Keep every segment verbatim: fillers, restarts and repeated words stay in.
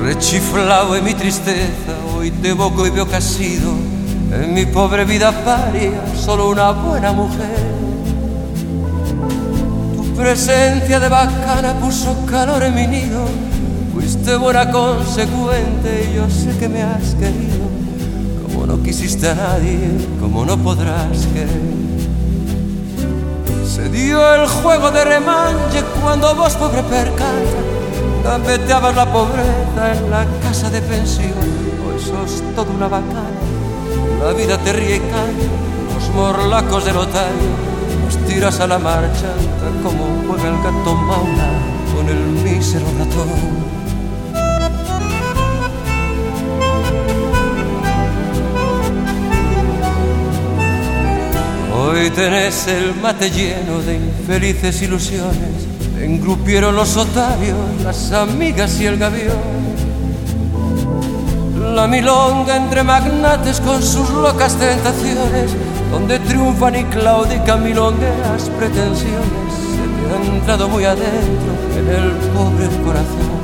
Rechiflao en mi tristeza, hoy te evoco y veo que has sido en mi pobre vida paria solo una buena mujer. Tu presencia de bacana puso calor en mi nido, fuiste buena, consecuente, y yo sé que me has querido como no quisiste a nadie, como no podrás querer. Se dio el juego de remanche cuando vos, pobre percanta, gambeteabas la pobreza en la casa de pensión. Hoy sos toda una bacana, la vida te ríe y canta, los morlacos del otario nos tiras a la marcha, como juega el gato maula con el mísero ratón. Hoy tenés el mate lleno de infelices ilusiones, engrupieron los otarios, las amigas y el gavión. La milonga entre magnates con sus locas tentaciones, donde triunfan y claudican milongueras pretensiones, se te ha entrado muy adentro en el pobre corazón.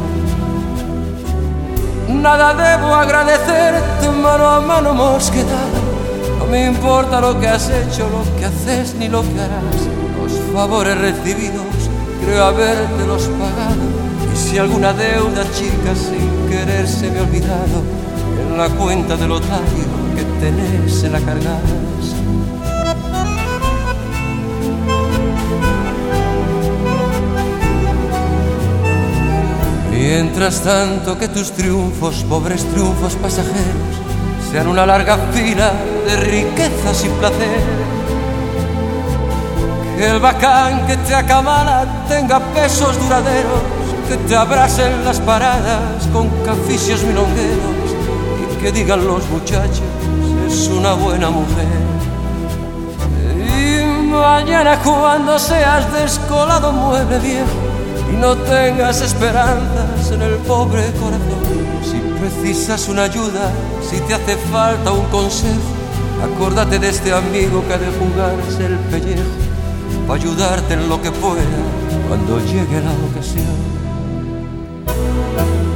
Nada debo agradecerte, mano a mano hemos quedado. No me importa lo que has hecho, lo que haces ni lo que harás. Los favores recibidos creo habértelos pagado, y si alguna deuda chica sin querer se me ha olvidado, en la cuenta del otario que tenés se la cargas. Mientras tanto que tus triunfos, pobres triunfos pasajeros, sean una larga fila de riquezas y placer. Que el bacán que te acamala tenga pesos duraderos, que te abrasen las paradas con caficios milongueros, y que digan los muchachos, es una buena mujer. Y mañana cuando seas descolado mueble viejo y no tengas esperanzas en el pobre corazón, si precisas una ayuda, si te hace falta un consejo, acórdate de este amigo que ha de jugarse el pellejo para ayudarte en lo que pueda cuando llegue la ocasión.